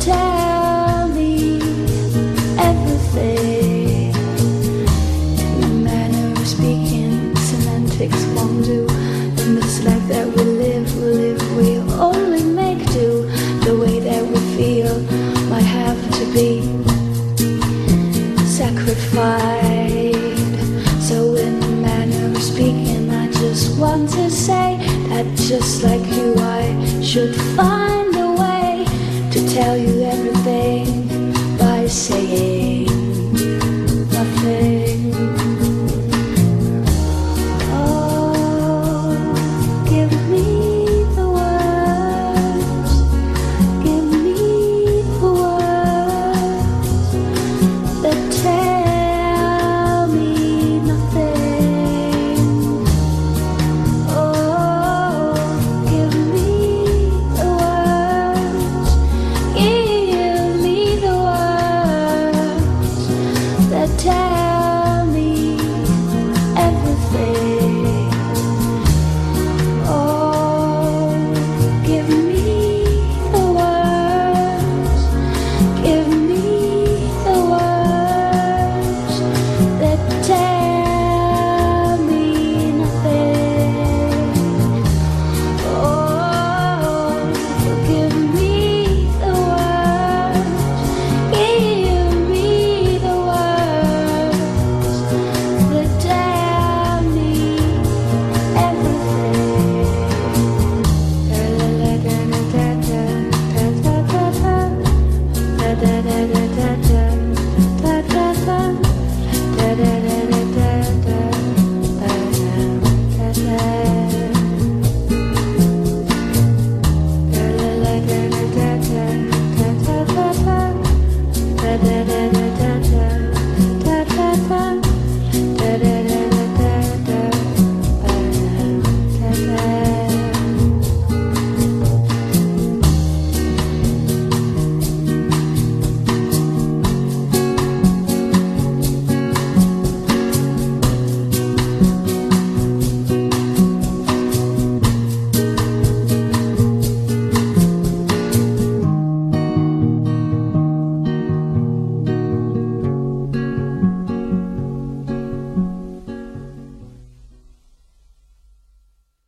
tell me everything. In the manner of speaking, semantics won't do. In this life that we live, we only make do. The way that we feel might have to be sacrificed. So in the manner of speaking, I just want to say that just like you, I should find a way to tell you